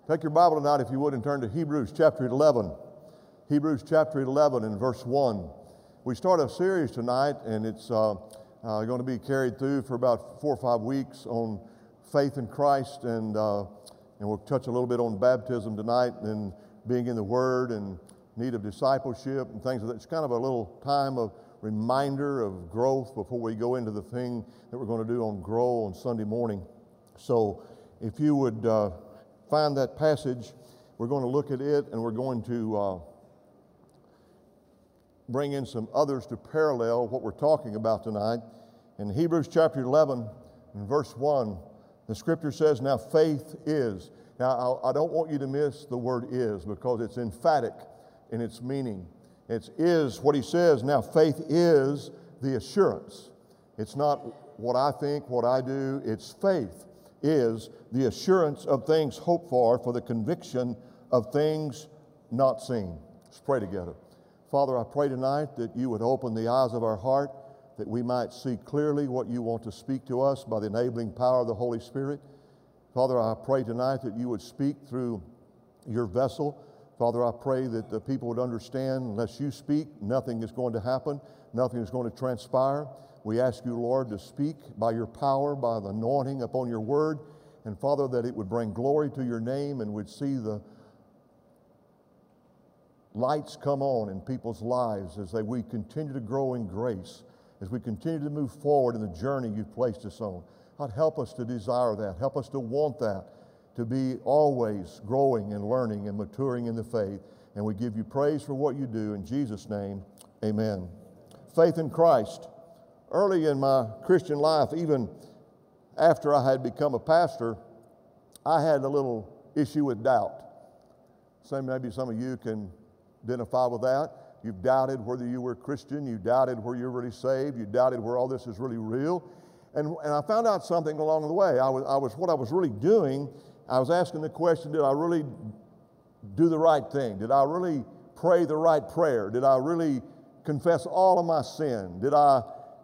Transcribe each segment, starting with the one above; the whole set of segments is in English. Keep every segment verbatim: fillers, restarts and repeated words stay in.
Take your Bible tonight, if you would, and turn to Hebrews chapter eleven. Hebrews chapter eleven and verse one. We start a series tonight, and it's uh, uh, going to be carried through for about four or five weeks on faith in Christ, and uh, and we'll touch a little bit on baptism tonight, and being in the Word, and need of discipleship, and things like that. It's kind of a little time of reminder of growth before we go into the thing that we're going to do on Grow on Sunday morning. So, if you would uh, find that passage, we're going to look at it, and we're going to uh, bring in some others to parallel what we're talking about tonight. In Hebrews chapter eleven, and verse one, the scripture says, "Now faith is." Now, I don't want you to miss the word "is," because it's emphatic in its meaning. It's is what he says. Now faith is the assurance. It's not what I think, what I do. It's faith is the assurance of things hoped for, for the conviction of things not seen. Let's pray together. Father, I pray tonight that you would open the eyes of our heart, that we might see clearly what you want to speak to us by the enabling power of the Holy Spirit. Father, I pray tonight that you would speak through your vessel. Father, I pray that the people would understand, unless you speak, nothing is going to happen, nothing is going to transpire. We ask you, Lord, to speak by your power, by the anointing upon your word, and Father, that it would bring glory to your name, and we'd see the lights come on in people's lives as they, we continue to grow in grace, as we continue to move forward in the journey you've placed us on. God, help us to desire that. Help us to want that, to be always growing and learning and maturing in the faith. And we give you praise for what you do. In Jesus' name, amen. Faith in Christ. Early in my Christian life, even after I had become a pastor, I had a little issue with doubt. So maybe some of you can identify with that. You've doubted whether you were Christian. You doubted where you're really saved. You doubted where all this is really real. And, and I found out something along the way. I was, I was, what I was really doing, I was asking the question, did I really do the right thing? Did I really pray the right prayer? Did I really confess all of my sin? Did I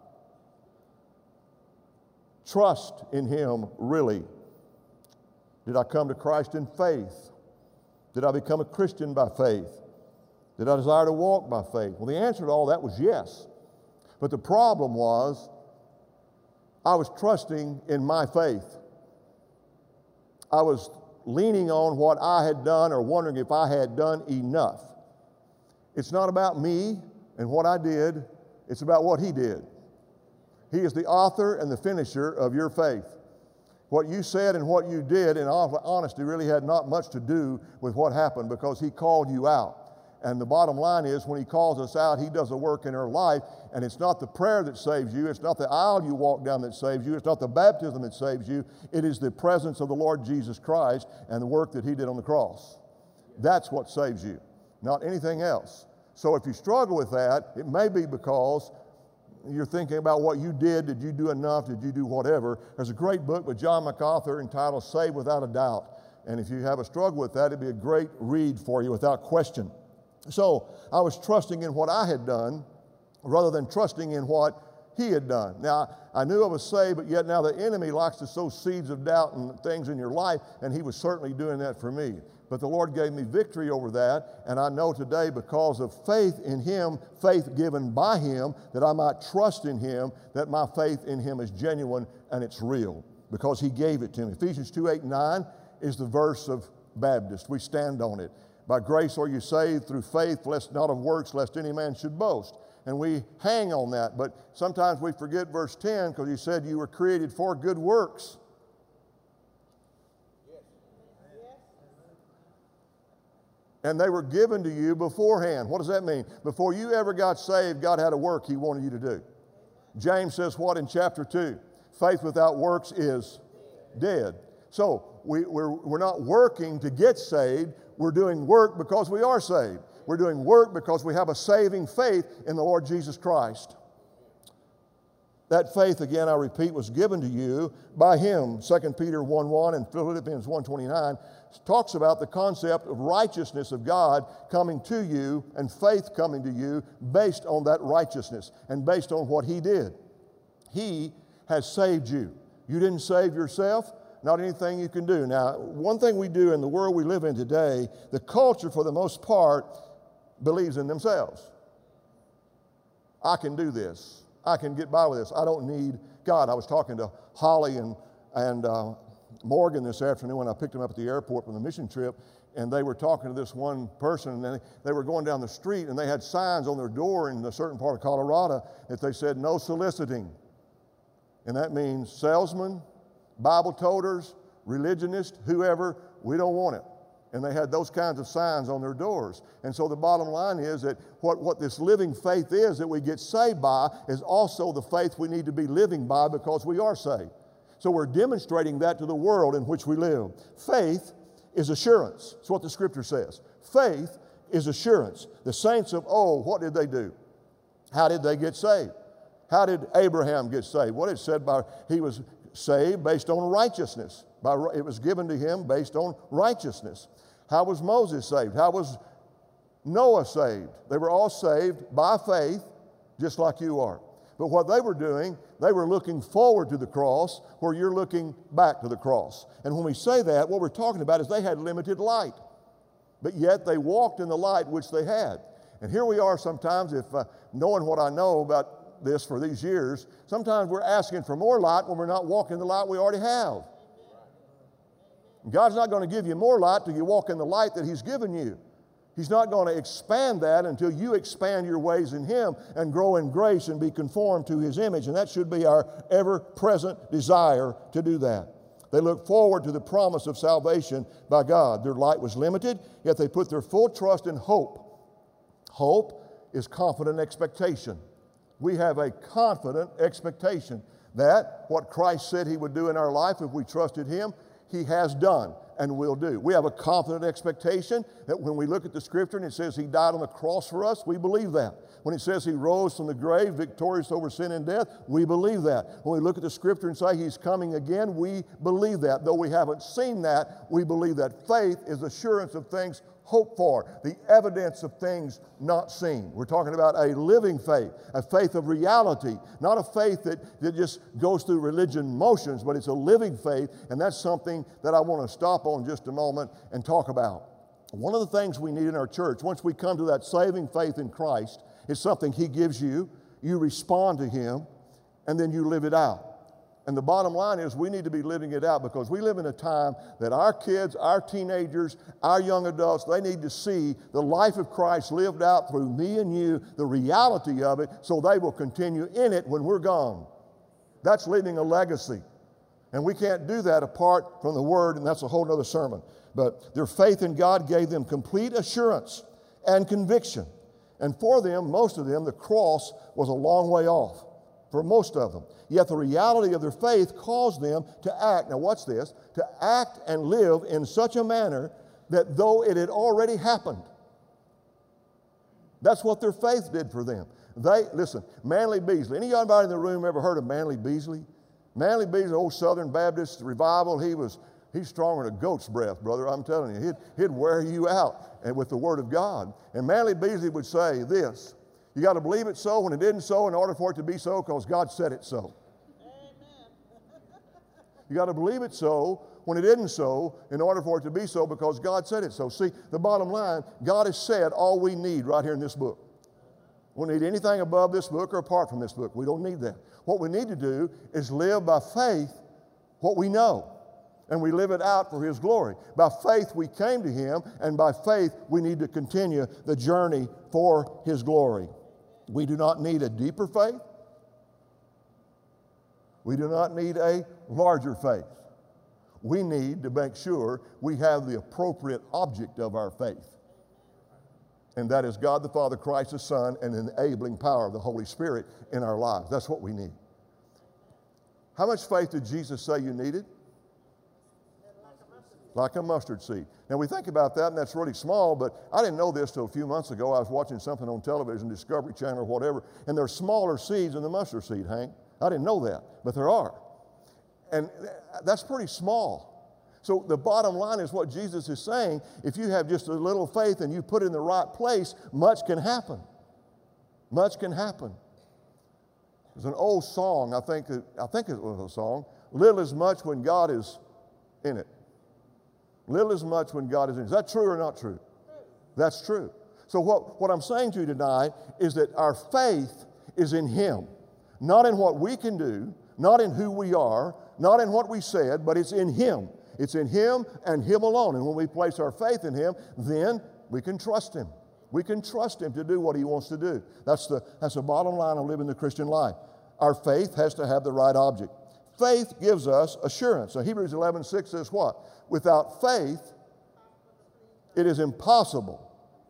trust in him really? Did I come to Christ in faith? Did I become a Christian by faith? Did I desire to walk by faith? Well, the answer to all that was yes. But the problem was, I was trusting in my faith. I was leaning on what I had done, or wondering if I had done enough. It's not about me and what I did. It's about what he did. He is the author and the finisher of your faith. What you said and what you did, in all honesty, really had not much to do with what happened, because he called you out. And the bottom line is, when he calls us out, he does a work in our life, and it's not the prayer that saves you. It's not the aisle you walk down that saves you. It's not the baptism that saves you. It is the presence of the Lord Jesus Christ and the work that he did on the cross. That's what saves you, not anything else. So if you struggle with that, it may be because you're thinking about what you did. Did you do enough? Did you do whatever? There's a great book by John MacArthur entitled Saved Without a Doubt. And if you have a struggle with that, it'd be a great read for you without question. So I was trusting in what I had done rather than trusting in what he had done. Now, I knew I was saved, but yet now the enemy likes to sow seeds of doubt and things in your life, and he was certainly doing that for me. But the Lord gave me victory over that, and I know today, because of faith in him, faith given by him, that I might trust in him, that my faith in him is genuine and it's real, because he gave it to me. Ephesians two, eight, and nine is the verse of Baptist. We stand on it. By grace are you saved through faith, lest not of works, lest any man should boast. And we hang on that, but sometimes we forget verse ten, because he said you were created for good works. And they were given to you beforehand. What does that mean? Before you ever got saved, God had a work he wanted you to do. James says what in chapter two? Faith without works is dead. So we, we're, we're not working to get saved. We're doing work because we are saved. We're doing work because we have a saving faith in the Lord Jesus Christ. That faith, again, I repeat, was given to you by him. Second Peter one one and Philippians one twenty-nine talks about the concept of righteousness of God coming to you and faith coming to you based on that righteousness and based on what he did. He has saved you. You didn't save yourself. not anything you can do. Now, one thing we do in the world we live in today, the culture for the most part believes in themselves. I can do this. I can get by with this. I don't need God. I was talking to Holly and, and uh, Morgan this afternoon when I picked them up at the airport from the mission trip, and they were talking to this one person, and they, they were going down the street, and they had signs on their door in a certain part of Colorado that they said, no soliciting. And that means salesmen, Bible toters, religionists, whoever, we don't want it. And they had those kinds of signs on their doors. And so the bottom line is that what, what this living faith is that we get saved by is also the faith we need to be living by because we are saved. So we're demonstrating that to the world in which we live. Faith is assurance. That's what the Scripture says. Faith is assurance. The saints of old, what did they do? How did they get saved? How did Abraham get saved? What it said by he was saved based on righteousness. By, it was given to him based on righteousness. How was Moses saved? How was Noah saved? They were all saved by faith, just like you are. But what they were doing, they were looking forward to the cross where you're looking back to the cross. And when we say that, what we're talking about is they had limited light. But yet they walked in the light which they had. And here we are sometimes, if uh, knowing what I know about this for these years, sometimes we're asking for more light when we're not walking in the light we already have. God's not going to give you more light till you walk in the light that He's given you. He's not going to expand that until you expand your ways in Him and grow in grace and be conformed to His image. And that should be our ever-present desire to do that. They looked forward to the promise of salvation by God. Their light was limited, yet they put their full trust in hope. Hope is confident expectation. We have a confident expectation that what Christ said He would do in our life if we trusted Him, He has done and will do. We have a confident expectation that when we look at the Scripture and it says He died on the cross for us, we believe that. When it says He rose from the grave victorious over sin and death, we believe that. When we look at the Scripture and say He's coming again, we believe that. Though we haven't seen that, we believe that. Faith is assurance of things hoped for, the evidence of things not seen. We're talking about a living faith, a faith of reality, not a faith that, that just goes through religion motions, but it's a living faith, and that's something that I want to stop on just a moment and talk about. One of the things we need in our church, once we come to that saving faith in Christ, is something He gives you, you respond to Him, and then you live it out. And the bottom line is we need to be living it out because we live in a time that our kids, our teenagers, our young adults, they need to see the life of Christ lived out through me and you, the reality of it, so they will continue in it when we're gone. That's leaving a legacy. And we can't do that apart from the Word, and that's a whole other sermon. But their faith in God gave them complete assurance and conviction. And for them, most of them, the cross was a long way off. For most of them. Yet the reality of their faith caused them to act, now watch this, to act and live in such a manner that though it had already happened. That's what their faith did for them. They, listen, Manly Beasley. Anybody in the room ever heard of Manly Beasley? Manly Beasley, old Southern Baptist revival, he was, he's stronger than a goat's breath, brother, I'm telling you. He'd, he'd wear you out and with the Word of God. And Manly Beasley would say this, you got to believe it so when it isn't so in order for it to be so because God said it so. Amen. You got to believe it so when it isn't so in order for it to be so because God said it so. See, the bottom line, God has said all we need right here in this book. We don't need anything above this book or apart from this book. We don't need that. What we need to do is live by faith what we know. And we live it out for His glory. By faith we came to Him, and by faith we need to continue the journey for His glory. We do not need a deeper faith. We do not need a larger faith. We need to make sure we have the appropriate object of our faith. And that is God the Father, Christ the Son, and the enabling power of the Holy Spirit in our lives. That's what we need. How much faith did Jesus say you needed? Like a mustard seed. Now we think about that and that's really small, but I didn't know this till a few months ago. I was watching something on television, Discovery Channel or whatever, and there's smaller seeds than the mustard seed, Hank. I didn't know that, but there are. And that's pretty small. So the bottom line is what Jesus is saying, if you have just a little faith and you put it in the right place, much can happen. Much can happen. There's an old song, I think, I think it was a song, little is much when God is in it. Little is much when God is in it. Is that true or not true? That's true. So what, what I'm saying to you tonight is that our faith is in Him. Not in what we can do, not in who we are, not in what we said, but it's in Him. It's in Him and Him alone. And when we place our faith in Him, then we can trust Him. We can trust Him to do what He wants to do. That's the, that's the bottom line of living the Christian life. Our faith has to have the right object. Faith gives us assurance. So Hebrews eleven six says what? Without faith, it is impossible.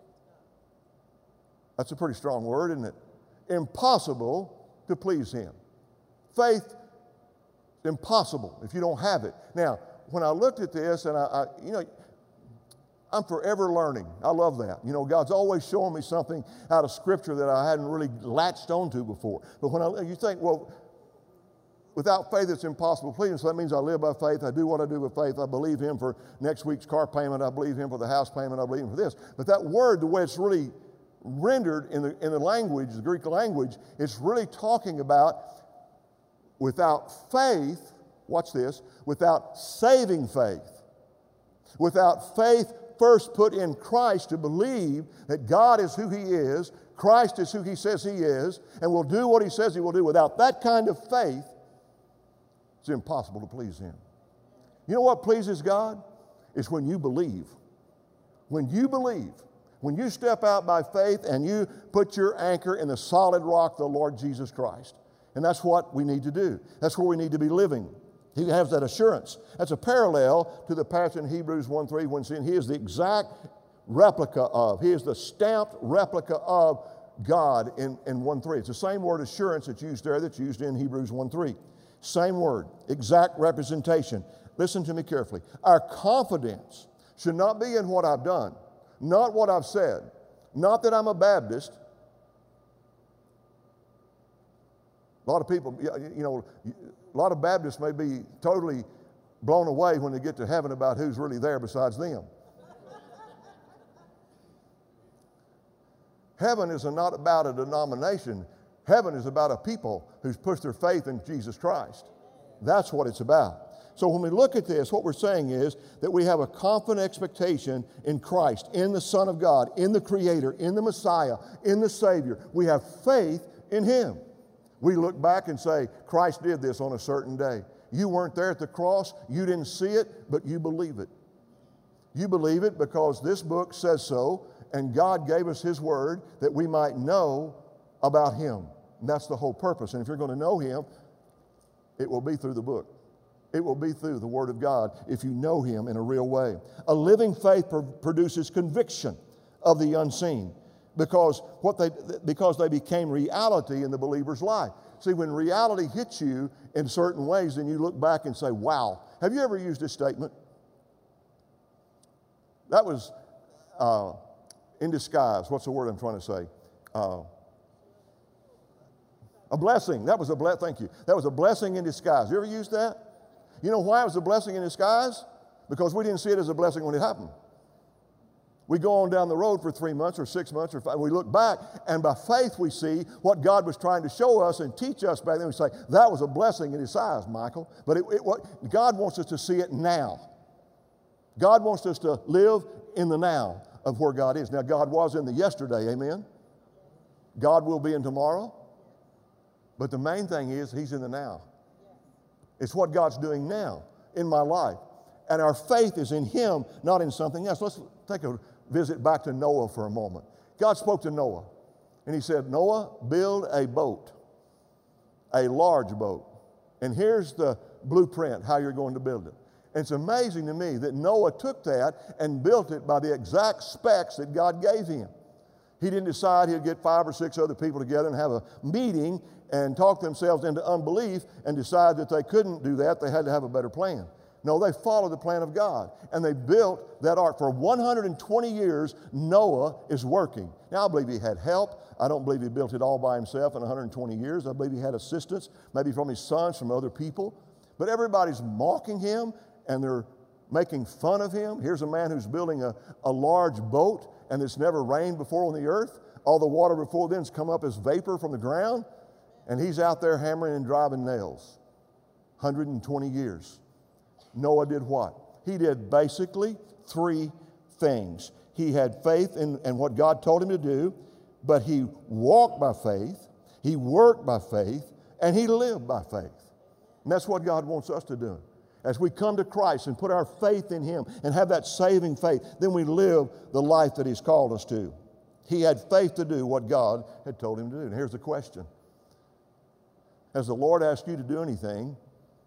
That's a pretty strong word, isn't it? Impossible to please Him. Faith, impossible if you don't have it. Now, when I looked at this, and I, I you know, I'm forever learning. I love that. You know, God's always showing me something out of Scripture that I hadn't really latched onto before. But when I, you think, well, without faith, it's impossible to please Him. So that means I live by faith. I do what I do with faith. I believe Him for next week's car payment. I believe Him for the house payment. I believe Him for this. But that word, the way it's really rendered in the, in the language, the Greek language, it's really talking about without faith, watch this, without saving faith. Without faith first put in Christ to believe that God is who He is, Christ is who He says He is, and will do what He says He will do. Without that kind of faith, it's impossible to please Him. You know what pleases God? It's when you believe. When you believe, when you step out by faith and you put your anchor in the solid rock, the Lord Jesus Christ. And that's what we need to do. That's where we need to be living. He has that assurance. That's a parallel to the passage in Hebrews one three when saying He is the exact replica of, He is the stamped replica of God in, in one three. It's the same word assurance that's used there that's used in Hebrews one three. Same word, exact representation. Listen to me carefully. Our confidence should not be in what I've done, not what I've said, not that I'm a Baptist. A lot of people, you know, a lot of Baptists may be totally blown away when they get to heaven about who's really there besides them. Heaven is not about a denomination. Heaven is about a people who's put their faith in Jesus Christ. That's what it's about. So when we look at this, what we're saying is that we have a confident expectation in Christ, in the Son of God, in the Creator, in the Messiah, in the Savior. We have faith in Him. We look back and say, Christ did this on a certain day. You weren't there at the cross, you didn't see it, but you believe it. You believe it because this book says so, and God gave us His Word that we might know about Him. And that's the whole purpose. And if you're going to know Him, it will be through the book. It will be through the Word of God if you know Him in a real way. A living faith pr- produces conviction of the unseen because, what they, because they became reality in the believer's life. See, when reality hits you in certain ways, then you look back and say, wow. Have you ever used this statement? That was uh, in disguise. What's the word I'm trying to say? Uh, a blessing. That was a ble- Thank you. That was a blessing in disguise. You ever used that? You know why it was a blessing in disguise? Because we didn't see it as a blessing when it happened. We go on down the road for three months or six months or five. We look back, and by faith we see what God was trying to show us and teach us back then. We say, that was a blessing in disguise, Michael. But it, it, what, God wants us to see it now. God wants us to live in the now of where God is. Now, God was in the yesterday, amen? God will be in tomorrow. But the main thing is He's in the now. It's what God's doing now in my life. And our faith is in Him, not in something else. Let's take a visit back to Noah for a moment. God spoke to Noah, and He said, Noah, build a boat, a large boat. And here's the blueprint, how you're going to build it. And it's amazing to me that Noah took that and built it by the exact specs that God gave him. He didn't decide he'd get five or six other people together and have a meeting and talk themselves into unbelief and decide that they couldn't do that. They had to have a better plan. No, they followed the plan of God, and they built that ark. For one hundred twenty years, Noah is working. Now, I believe he had help. I don't believe he built it all by himself in one hundred twenty years. I believe he had assistance, maybe from his sons, from other people. But everybody's mocking him, and they're making fun of him. Here's a man who's building a, a large boat, and it's never rained before on the earth. All the water before then's come up as vapor from the ground, and he's out there hammering and driving nails. one hundred twenty years. Noah did what? He did basically three things. He had faith in, in what God told him to do, but he walked by faith, he worked by faith, and he lived by faith. And that's what God wants us to do. As we come to Christ and put our faith in him and have that saving faith, then we live the life that he's called us to. He had faith to do what God had told him to do. And here's the question. Has the Lord asked you to do anything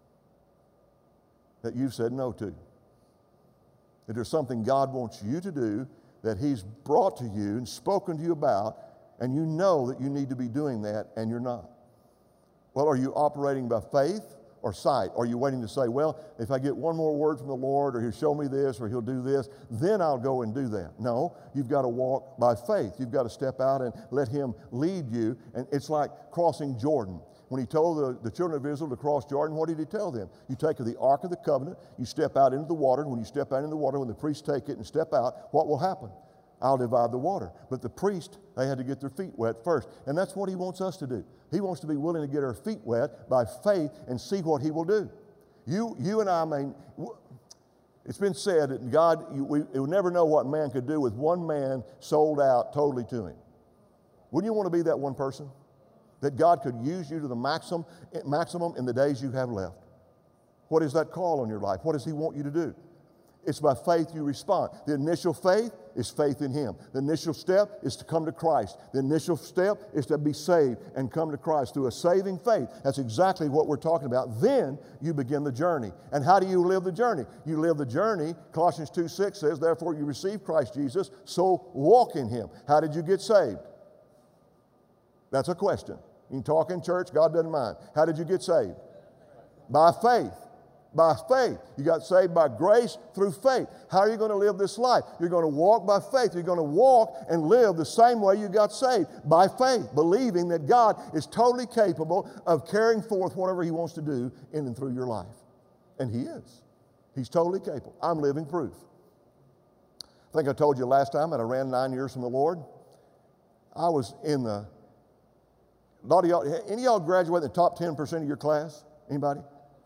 that you've said no to? If there's something God wants you to do that he's brought to you and spoken to you about, and you know that you need to be doing that and you're not? Well, are you operating by faith or sight? Are you waiting to say, well, if I get one more word from the Lord, or he'll show me this, or he'll do this, then I'll go and do that? No, you've got to walk by faith. You've got to step out and let him lead you. And it's like crossing Jordan. When he told the, the children of Israel to cross Jordan, what did he tell them? You take the Ark of the Covenant, you step out into the water, and when you step out into the water, when the priests take it and step out, what will happen? I'll divide the water. But the priest, they had to get their feet wet first. And that's what he wants us to do. He wants to be willing to get our feet wet by faith and see what he will do. You, you and I may, it's been said that God, you, we, we never know what man could do with one man sold out totally to him. Wouldn't you want to be that one person? That God could use you to the maximum, maximum in the days you have left. What is that call on your life? What does he want you to do? It's by faith you respond. The initial faith is faith in him. The initial step is to come to Christ. The initial step is to be saved and come to Christ through a saving faith. That's exactly what we're talking about. Then you begin the journey. And how do you live the journey? You live the journey, Colossians two six says, therefore you receive Christ Jesus, so walk in him. How did you get saved? That's a question. You can talk in church, God doesn't mind. How did you get saved? By faith. By faith. You got saved by grace through faith. How are you going to live this life? You're going to walk by faith. You're going to walk and live the same way you got saved, by faith, believing that God is totally capable of carrying forth whatever he wants to do in and through your life. And he is. He's totally capable. I'm living proof. I think I told you last time that I ran nine years from the Lord. I was in the, a lot of y'all, any of y'all graduate in the top ten percent of your class? Anybody?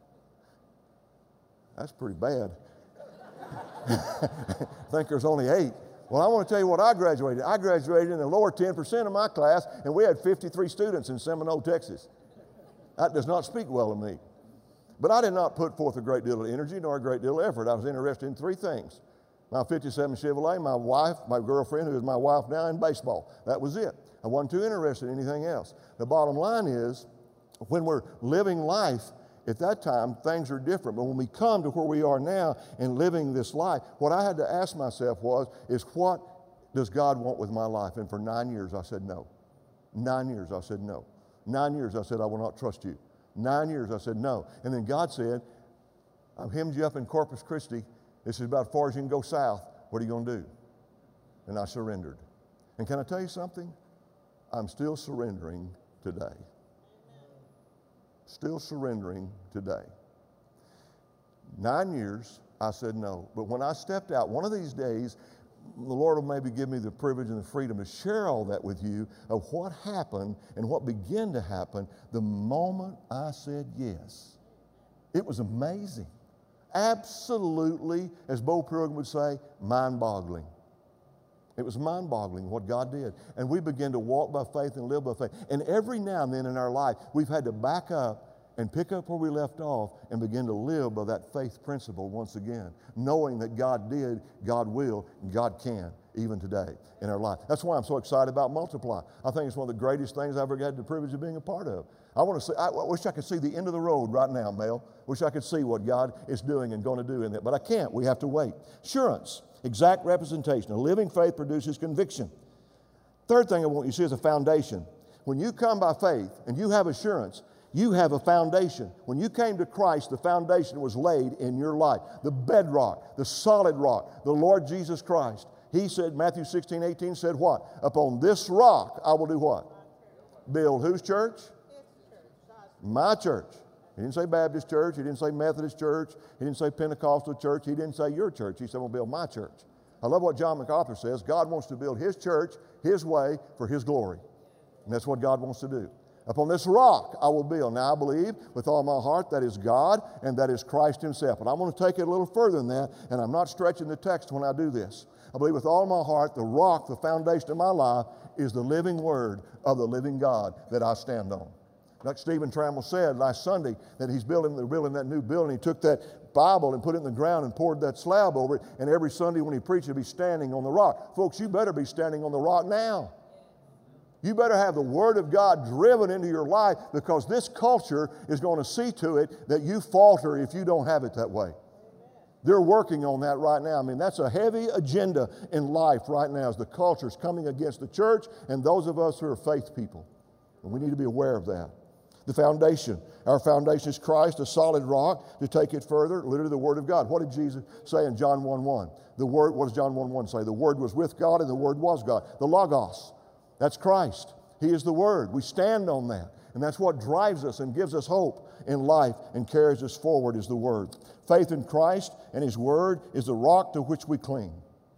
That's pretty bad. I think there's only eight. Well, I want to tell you what I graduated. I graduated in the lower ten percent of my class, and we had fifty-three students in Seminole, Texas. That does not speak well of me. But I did not put forth a great deal of energy nor a great deal of effort. I was interested in three things. My fifty-seven Chevrolet, my wife, my girlfriend, who is my wife now, and baseball. That was it. I wasn't too interested in anything else. The bottom line is, when we're living life, at that time, things are different. But when we come to where we are now and living this life, what I had to ask myself was, is what does God want with my life? And for nine years, I said no. Nine years, I said no. Nine years, I said, I will not trust you. Nine years, I said no. And then God said, I've hemmed you up in Corpus Christi. This is about as far as you can go south. What are you going to do? And I surrendered. And can I tell you something? I'm still surrendering today. Still surrendering today. Nine years, I said no. But when I stepped out, one of these days, the Lord will maybe give me the privilege and the freedom to share all that with you of what happened and what began to happen the moment I said yes. It was amazing. Absolutely, as Bo Pilgrim would say, mind-boggling. It was mind-boggling what God did. And we began to walk by faith and live by faith. And every now and then in our life, we've had to back up and pick up where we left off and begin to live by that faith principle once again, knowing that God did, God will, and God can, even today in our life. That's why I'm so excited about Multiply. I think it's one of the greatest things I've ever had the privilege of being a part of. I want to see, I wish I could see the end of the road right now, Mel. Wish I could see what God is doing and going to do in it, but I can't. We have to wait. Assurance, exact representation. A living faith produces conviction. Third thing I want you to see is a foundation. When you come by faith and you have assurance, you have a foundation. When you came to Christ, the foundation was laid in your life. The bedrock, the solid rock, the Lord Jesus Christ. He said, Matthew sixteen, eighteen said what? Upon this rock I will do what? Build whose church? My church. He didn't say Baptist church. He didn't say Methodist church. He didn't say Pentecostal church. He didn't say your church. He said, I'm going to build my church. I love what John MacArthur says. God wants to build his church his way for his glory. And that's what God wants to do. Upon this rock I will build. Now I believe with all my heart that is God and that is Christ himself. But I'm going to take it a little further than that, and I'm not stretching the text when I do this. I believe with all my heart the rock, the foundation of my life, is the living word of the living God that I stand on. Like Stephen Trammell said last Sunday, that he's building, they're building that new building. He took that Bible and put it in the ground and poured that slab over it, and every Sunday when he preached, he'd be standing on the rock. Folks, you better be standing on the rock now. You better have the Word of God driven into your life, because this culture is going to see to it that you falter if you don't have it that way. They're working on that right now. I mean, that's a heavy agenda in life right now, as the culture is coming against the church and those of us who are faith people. And we need to be aware of that. The foundation. Our foundation is Christ, a solid rock. To take it further, literally the Word of God. What did Jesus say in John one one? The Word, what does John one one say? The Word was with God and the Word was God. The Logos. That's Christ. He is the Word. We stand on that. And that's what drives us and gives us hope in life and carries us forward, is the Word. Faith in Christ and His Word is the rock to which we cling.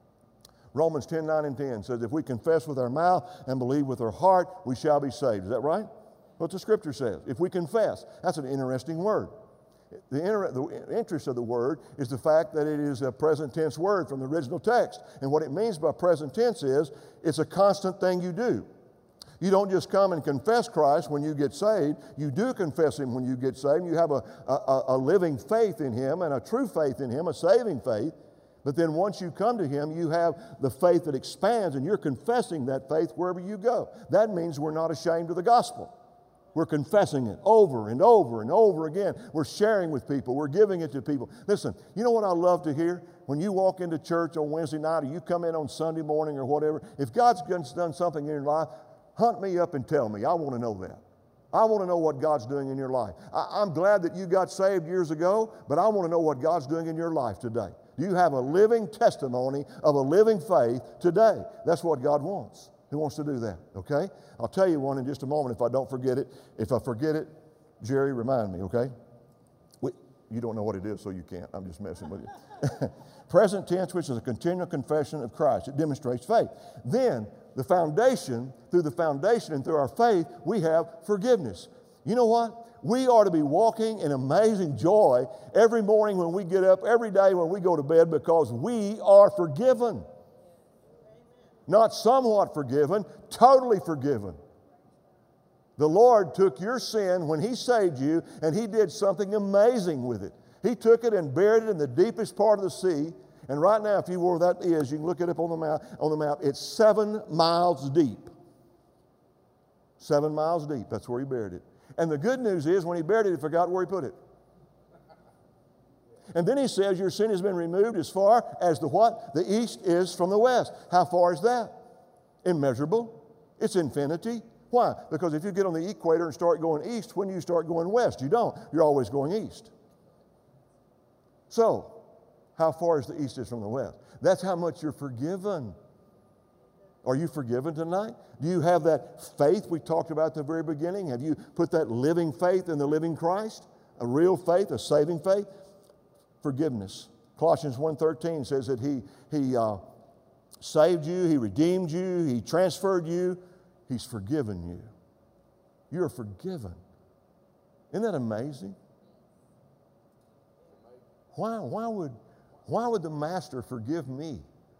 Romans ten, nine and ten says, if we confess with our mouth and believe with our heart, we shall be saved. Is that right? What the Scripture says. If we confess. That's an interesting word. The, inter- the interest of the word is the fact that it is a present tense word from the original text. And what it means by present tense is it's a constant thing you do. You don't just come and confess Christ when you get saved. You do confess Him when you get saved. You have a, a, a living faith in Him and a true faith in Him, a saving faith. But then once you come to Him, you have the faith that expands, and you're confessing that faith wherever you go. That means we're not ashamed of the gospel. We're confessing it over and over and over again. We're sharing with people. We're giving it to people. Listen, you know what I love to hear? When you walk into church on Wednesday night or you come in on Sunday morning or whatever, if God's done something in your life, hunt me up and tell me. I want to know that. I want to know what God's doing in your life. I, I'm glad that you got saved years ago, but I want to know what God's doing in your life today. Do you have a living testimony of a living faith today? That's what God wants. He wants to do that, okay? I'll tell you one in just a moment if I don't forget it. If I forget it, Jerry, remind me, okay? We, you don't know what it is, so you can't. I'm just messing with you. Present tense, which is a continual confession of Christ. It demonstrates faith. Then, the foundation, through the foundation and through our faith, we have forgiveness. You know what? We are to be walking in amazing joy every morning when we get up, every day when we go to bed, because we are forgiven. Not somewhat forgiven, totally forgiven. The Lord took your sin when He saved you, and He did something amazing with it. He took it and buried it in the deepest part of the sea. And right now, if you know where that is, you can look it up on the map. On the map, it's seven miles deep. Seven miles deep. That's where He buried it. And the good news is, when He buried it, He forgot where He put it. And then He says, your sin has been removed as far as the what? The east is from the west. How far is that? Immeasurable. It's infinity. Why? Because if you get on the equator and start going east, when do you start going west? You don't. You're always going east. So, how far is the east is from the west? That's how much you're forgiven. Are you forgiven tonight? Do you have that faith we talked about at the very beginning? Have you put that living faith in the living Christ? A real faith, a saving faith? Forgiveness. Colossians one thirteen says that He, he uh, saved you, He redeemed you, He transferred you, He's forgiven you. You're forgiven. Isn't that amazing? Why, why, would, why would the Master forgive me?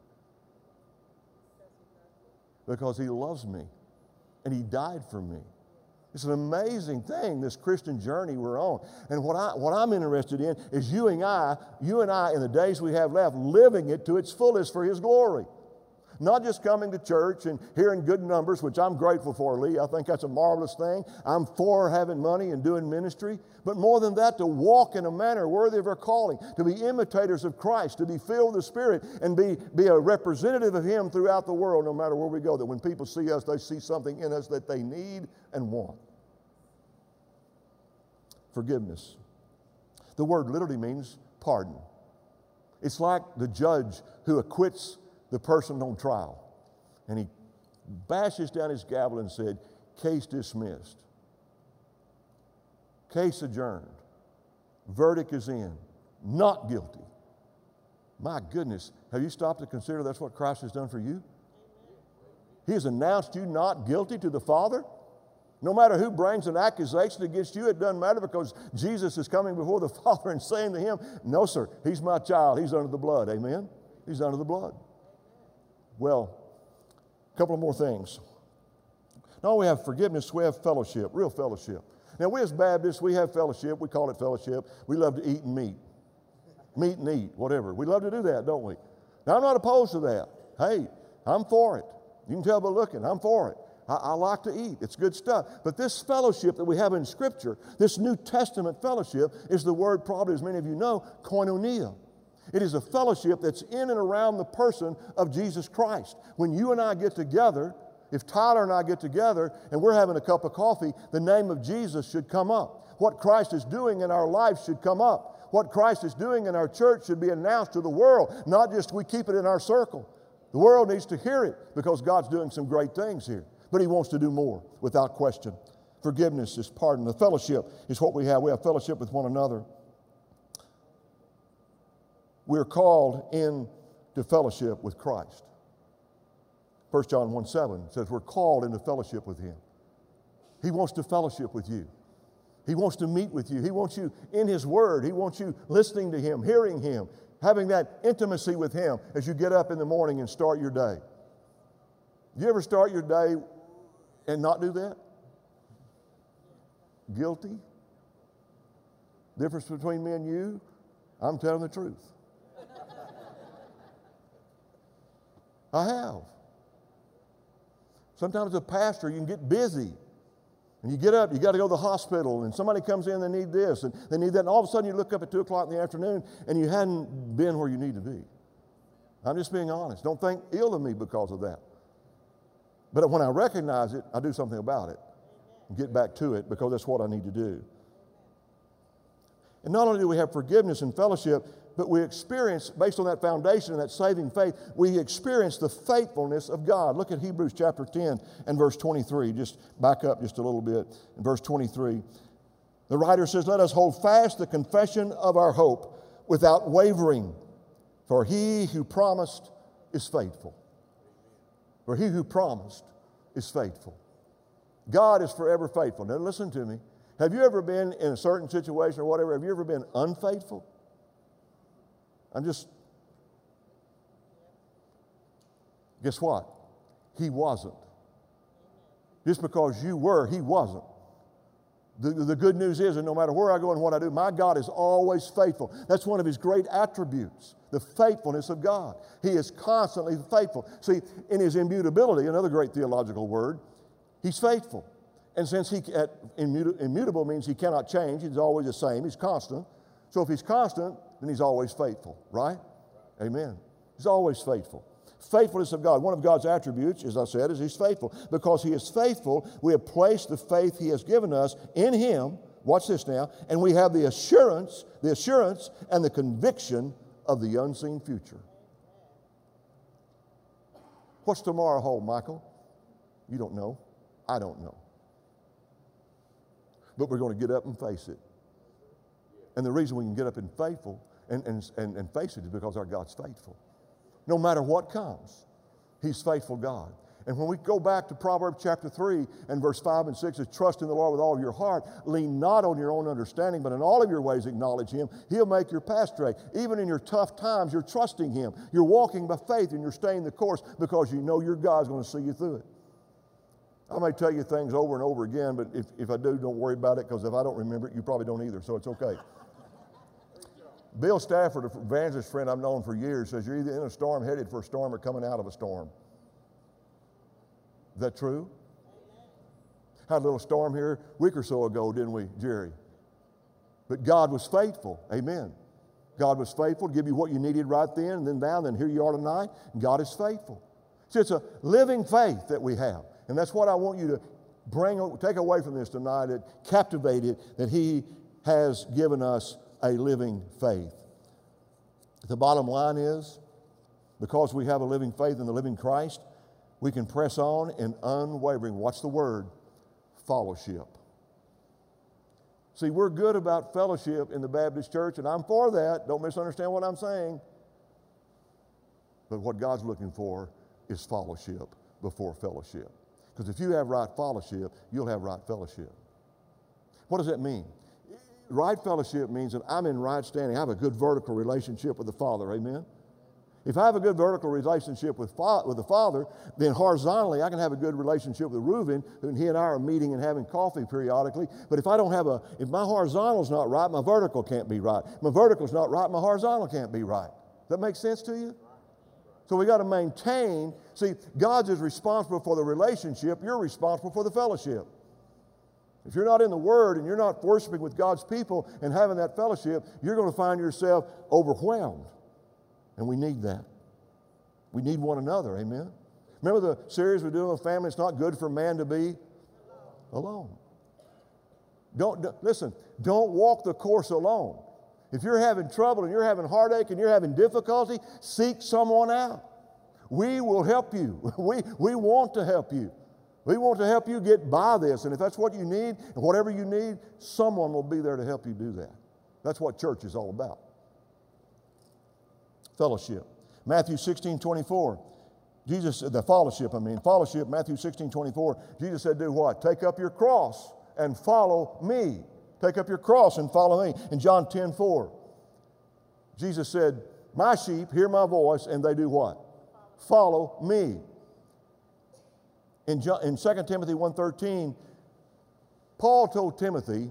Because He loves me and He died for me. It's an amazing thing, this Christian journey we're on. And what, I, what I'm interested in is you and I, you and I in the days we have left, living it to its fullest for His glory. Not just coming to church and hearing good numbers, which I'm grateful for, Lee. I think that's a marvelous thing. I'm for having money and doing ministry. But more than that, to walk in a manner worthy of our calling, to be imitators of Christ, to be filled with the Spirit, and be, be a representative of Him throughout the world, no matter where we go, that when people see us, they see something in us that they need and want. Forgiveness. The word literally means pardon. It's like the judge who acquits the person on trial. And he bashes down his gavel and said, case dismissed. Case adjourned. Verdict is in. Not guilty. My goodness, have you stopped to consider that's what Christ has done for you? He has announced you not guilty to the Father. No matter who brings an accusation against you, it doesn't matter because Jesus is coming before the Father and saying to him, no, sir, he's my child. He's under the blood. Amen? He's under the blood. Well, a couple of more things. Not only have forgiveness, we have fellowship, real fellowship. Now, we as Baptists, we have fellowship. We call it fellowship. We love to eat and meet. Meet and eat, whatever. We love to do that, don't we? Now, I'm not opposed to that. Hey, I'm for it. You can tell by looking, I'm for it. I, I like to eat. It's good stuff. But this fellowship that we have in Scripture, this New Testament fellowship, is the word probably, as many of you know, koinonia. It is a fellowship that's in and around the person of Jesus Christ. When you and I get together, if Tyler and I get together and we're having a cup of coffee, the name of Jesus should come up. What Christ is doing in our life should come up. What Christ is doing in our church should be announced to the world, not just we keep it in our circle. The world needs to hear it because God's doing some great things here. But He wants to do more, without question. Forgiveness is pardon. The fellowship is what we have. We have fellowship with one another. We're called into fellowship with Christ. First John one seven says we're called into fellowship with Him. He wants to fellowship with you. He wants to meet with you. He wants you in His Word. He wants you listening to Him, hearing Him, having that intimacy with Him as you get up in the morning and start your day. Do you ever start your day and not do that? Guilty? Difference between me and you? I'm telling the truth. I have. Sometimes as a pastor, you can get busy. And you get up, you got to go to the hospital, and somebody comes in, they need this, and they need that, and all of a sudden you look up at two o'clock in the afternoon, and you hadn't been where you need to be. I'm just being honest. Don't think ill of me because of that. But when I recognize it, I do something about it and get back to it because that's what I need to do. And not only do we have forgiveness and fellowship, but we experience, based on that foundation and that saving faith, we experience the faithfulness of God. Look at Hebrews chapter ten and verse twenty-three. Just back up just a little bit. In verse twenty-three, the writer says, let us hold fast the confession of our hope without wavering, for He who promised is faithful. For He who promised is faithful. God is forever faithful. Now listen to me. Have you ever been in a certain situation or whatever, have you ever been unfaithful? I'm just, guess what? He wasn't. Just because you were, He wasn't. The, the good news is that no matter where I go and what I do, my God is always faithful. That's one of His great attributes, the faithfulness of God. He is constantly faithful. See, in His immutability, another great theological word, He's faithful. And since He, at, immutable means He cannot change, He's always the same, He's constant. So if He's constant, then He's always faithful, right? Amen. He's always faithful. Faithfulness of God. One of God's attributes, as I said, is He's faithful. Because He is faithful, we have placed the faith He has given us in Him. Watch this now. And we have the assurance, the assurance and the conviction of the unseen future. What's tomorrow hold, Michael? You don't know. I don't know. But we're going to get up and face it. And the reason we can get up and faithful and, and, and, and face it is because our God's faithful. No matter what comes, He's faithful God. And when we go back to Proverbs chapter three and verse five and six, is trust in the Lord with all of your heart. Lean not on your own understanding, but in all of your ways acknowledge Him. He'll make your path straight. Even in your tough times, you're trusting Him. You're walking by faith and you're staying the course because you know your God's going to see you through it. I may tell you things over and over again, but if, if I do, don't worry about it, because if I don't remember it, you probably don't either, so it's okay. Bill Stafford, an evangelist friend I've known for years, says you're either in a storm, headed for a storm, or coming out of a storm. Is that true? Had a little storm here a week or so ago, didn't we, Jerry? But God was faithful. Amen. God was faithful to give you what you needed right then and then now, and then here you are tonight. God is faithful. See, it's a living faith that we have. And that's what I want you to bring, take away from this tonight, that captivate it, that He has given us a living faith. The bottom line is, because we have a living faith in the living Christ, we can press on in unwavering, watch the word, fellowship. See, we're good about fellowship in the Baptist church, and I'm for that. Don't misunderstand what I'm saying. But what God's looking for is fellowship before fellowship. Because if you have right fellowship, you'll have right fellowship. What does that mean? Right fellowship means that I'm in right standing. I have a good vertical relationship with the Father. Amen? If I have a good vertical relationship with, fa- with the Father, then horizontally I can have a good relationship with Reuben, and he and I are meeting and having coffee periodically. But if I don't have a, if my horizontal's not right, my vertical can't be right. My vertical's not right, my horizontal can't be right. Does that make sense to you? So we got to maintain. See, God is responsible for the relationship. You're responsible for the fellowship. If you're not in the Word and you're not worshiping with God's people and having that fellowship, you're going to find yourself overwhelmed. And we need that. We need one another, amen? Remember the series we're doing on family? It's not good for man to be alone. Don't, don't listen, don't walk the course alone. If you're having trouble and you're having heartache and you're having difficulty, seek someone out. We will help you. We, we want to help you. We want to help you get by this. And if that's what you need, and whatever you need, someone will be there to help you do that. That's what church is all about. Fellowship. Matthew sixteen twenty-four. Jesus, the fellowship, I mean, fellowship, Matthew sixteen twenty-four. Jesus said, do what? Take up your cross and follow me. Take up your cross and follow me. In John ten four, Jesus said, my sheep hear my voice and they do what? Follow me. In, John, in Second Timothy one thirteen, Paul told Timothy,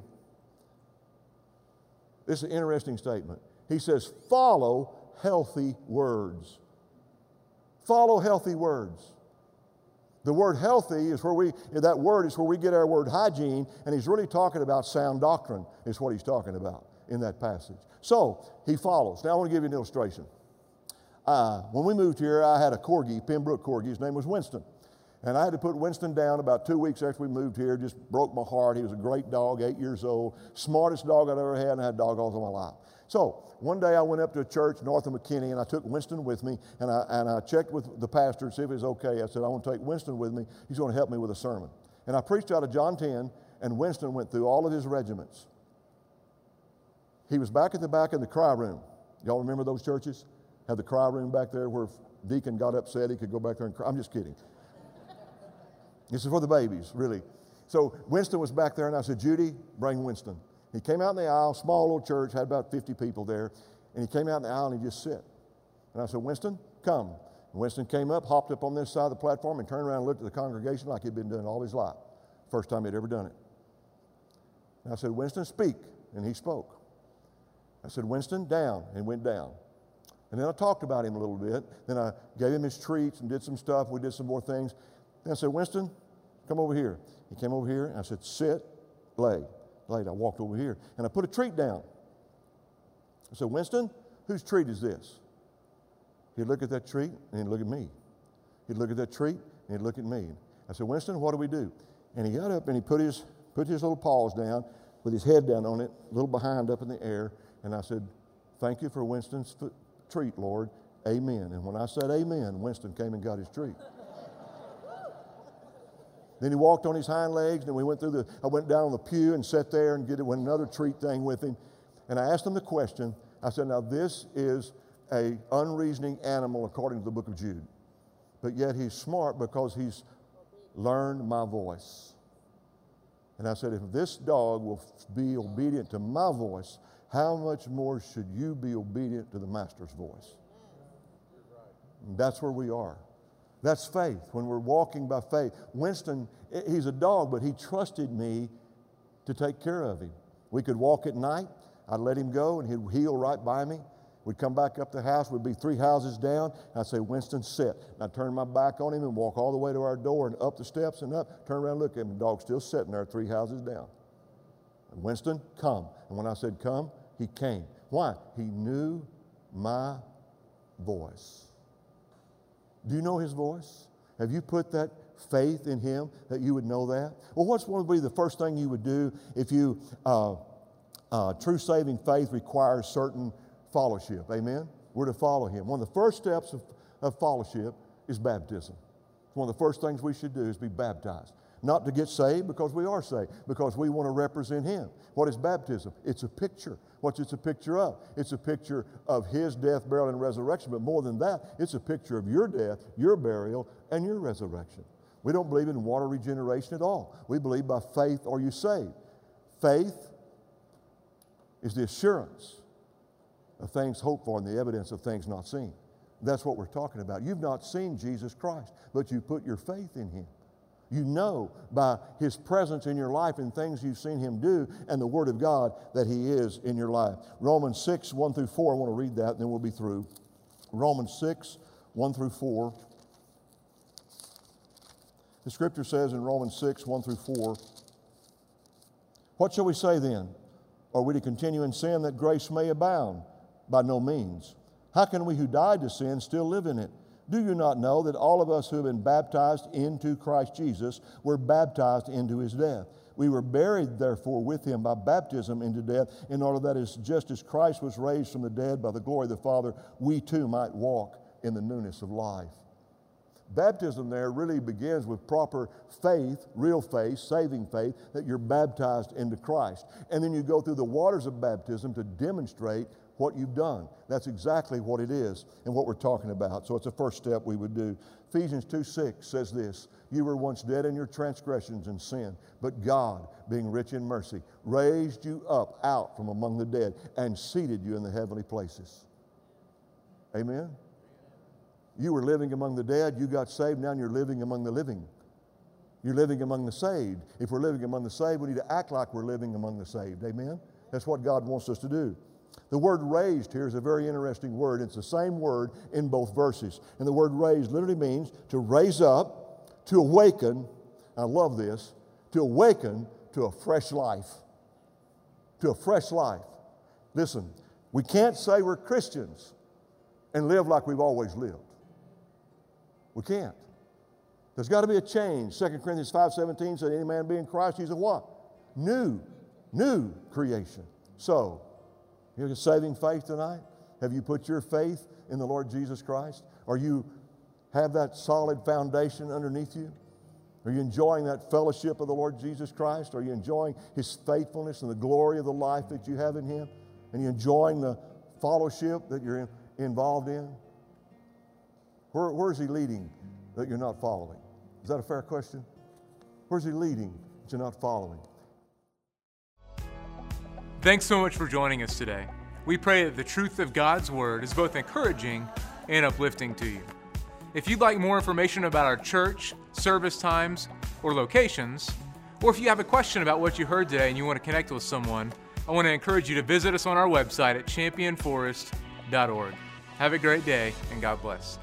this is an interesting statement. He says, follow healthy words. Follow healthy words. The word healthy is where we, that word is where we get our word hygiene, and he's really talking about sound doctrine, is what he's talking about in that passage. So, he follows. Now, I want to give you an illustration. Uh, when we moved here, I had a corgi, Pembroke corgi. His name was Winston. And I had to put Winston down about two weeks after we moved here. Just broke my heart. He was a great dog, eight years old. Smartest dog I'd ever had, and I had dog all of my life. So one day I went up to a church north of McKinney, and I took Winston with me, and I, and I checked with the pastor to see if it was okay. I said, I want to take Winston with me. He's going to help me with a sermon. And I preached out of John ten, and Winston went through all of his regiments. He was back at the back of the cry room. Y'all remember those churches? Had the cry room back there where if deacon got upset, he could go back there and cry. I'm just kidding. This is for the babies, really. So Winston was back there, and I said, Judy, bring Winston. He came out in the aisle, small little church, had about fifty people there, and he came out in the aisle and he just sat. And I said, Winston, come. And Winston came up, hopped up on this side of the platform, and turned around and looked at the congregation like he'd been doing all his life. First time he'd ever done it. And I said, Winston, speak. And he spoke. I said, Winston, down, and went down. And then I talked about him a little bit. Then I gave him his treats and did some stuff. We did some more things. Then I said, Winston, come over here. He came over here, and I said, sit, lay. Laid. I walked over here, and I put a treat down. I said, Winston, whose treat is this? He'd look at that treat, and he'd look at me. He'd look at that treat, and he'd look at me. I said, Winston, what do we do? And he got up, and he put his, put his little paws down with his head down on it, a little behind up in the air, and I said, thank you for Winston's f- treat, Lord. Amen. And when I said amen, Winston came and got his treat. Then he walked on his hind legs, and we went through the, I went down on the pew and sat there and did another treat thing with him. And I asked him the question. I said, now this is a unreasoning animal according to the book of Jude. But yet he's smart because he's learned my voice. And I said, if this dog will be obedient to my voice, how much more should you be obedient to the master's voice? And that's where we are. That's faith, when we're walking by faith. Winston, he's a dog, but he trusted me to take care of him. We could walk at night. I'd let him go, and he'd heel right by me. We'd come back up the house. We'd be three houses down. And I'd say, Winston, sit. And I'd turn my back on him and walk all the way to our door and up the steps and up, turn around and look at him. The dog's still sitting there three houses down. And Winston, come. And when I said come, he came. Why? He knew my voice. Do you know his voice? Have you put that faith in him that you would know that? Well, what's one would be the first thing you would do if you, uh, uh, true saving faith requires certain fellowship. Amen? We're to follow him. One of the first steps of, of fellowship is baptism. One of the first things we should do is be baptized. Not to get saved because we are saved, because we want to represent him. What is baptism? It's a picture. What's it a picture of? It's a picture of his death, burial, and resurrection. But more than that, it's a picture of your death, your burial, and your resurrection. We don't believe in water regeneration at all. We believe by faith are you saved. Faith is the assurance of things hoped for and the evidence of things not seen. That's what we're talking about. You've not seen Jesus Christ, but you put your faith in Him. You know by His presence in your life and things you've seen Him do and the Word of God that He is in your life. Romans six, one through four, I want to read that and then we'll be through. Romans six, one through four. The Scripture says in Romans six, one through four, what shall we say then? Are we to continue in sin that grace may abound? By no means. How can we who died to sin still live in it? Do you not know that all of us who have been baptized into Christ Jesus were baptized into His death? We were buried, therefore, with Him by baptism into death, in order that as just as Christ was raised from the dead by the glory of the Father, we too might walk in the newness of life. Baptism there really begins with proper faith, real faith, saving faith, that you're baptized into Christ. And then you go through the waters of baptism to demonstrate what you've done. That's exactly what it is and what we're talking about. So it's the first step we would do. Ephesians two six says this, you were once dead in your transgressions and sin, but God, being rich in mercy, raised you up out from among the dead and seated you in the heavenly places. Amen? You were living among the dead, you got saved, now you're living among the living. You're living among the saved. If we're living among the saved, we need to act like we're living among the saved. Amen? That's what God wants us to do. The word raised here is a very interesting word. It's the same word in both verses. And the word raised literally means to raise up, to awaken, I love this, to awaken to a fresh life. To a fresh life. Listen, we can't say we're Christians and live like we've always lived. We can't. There's got to be a change. Second Corinthians five seventeen said, any man be in Christ, he's a what? New. New creation. So, you have a saving faith tonight? Have you put your faith in the Lord Jesus Christ? Or you have that solid foundation underneath you? Are you enjoying that fellowship of the Lord Jesus Christ? Are you enjoying His faithfulness and the glory of the life that you have in Him? And you enjoying the fellowship that you're in, involved in? Where, where's He leading that you're not following? Is that a fair question? Where's He leading that you're not following? Thanks so much for joining us today. We pray that the truth of God's Word is both encouraging and uplifting to you. If you'd like more information about our church, service times, or locations, or if you have a question about what you heard today and you want to connect with someone, I want to encourage you to visit us on our website at champion forest dot org. Have a great day, and God bless.